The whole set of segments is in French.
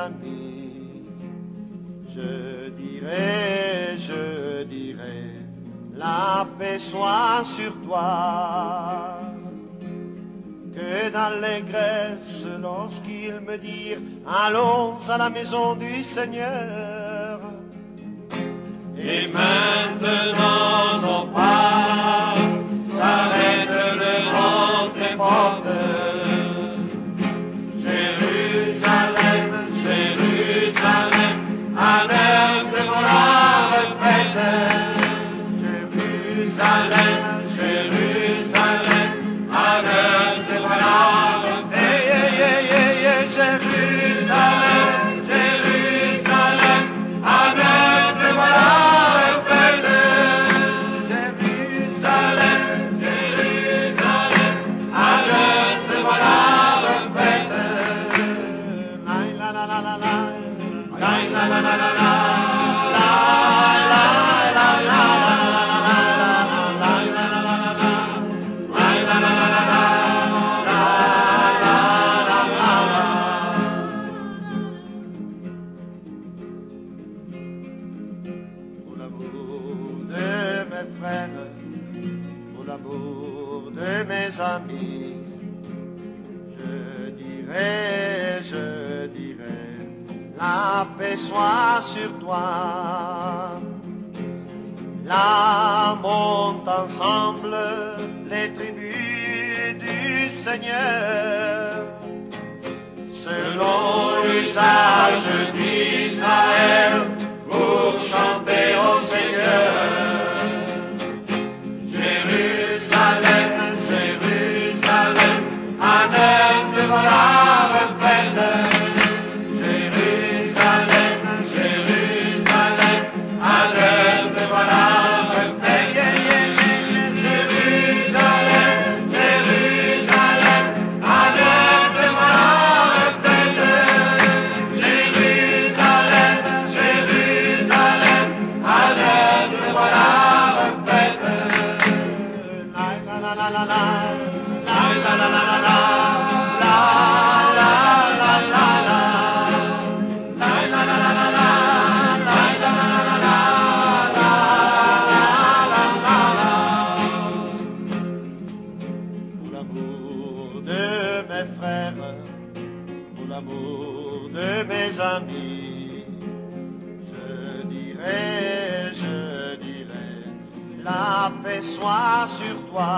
amis, je dirai, la paix soit sur toi. Que d'allégresse lorsqu'ils me dirent, allons à la maison du Seigneur. Et maintenant nos pas s'arrêtent devant tes portes. Jérusalem, Jérusalem, à l'heure de la retraite. Jérusalem, Jérusalem, à l'heure de la retraite. Jérusalem, Jérusalem, à l'heure de la retraite. Jérusalem, Jérusalem, à l'heure de la retraite. La la la la la, la la la la la, la la la la la. Pour l'amour de mes frères, pour l'amour de mes amis, je dirai, la paix soit sur toi. Là montent ensemble les tribus du Seigneur, selon l'usage d'Israël, pour chanter au Seigneur. Jérusalem, Jérusalem, à l'heure de la retraite. Jérusalem, Jérusalem, à l'heure de la retraite. Jérusalem, Jérusalem, à l'heure de la retraite. Jérusalem, Jérusalem, à l'heure de la retraite. La la la la la, la la la la la, la la la la la, la la la la la, la la la. Pour l'amour de mes frères, pour l'amour de mes amis, je dirai, la paix soit sur toi.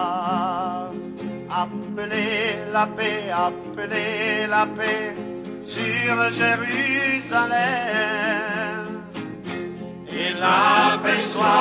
Appelez la paix sur Jérusalem. Et la paix soit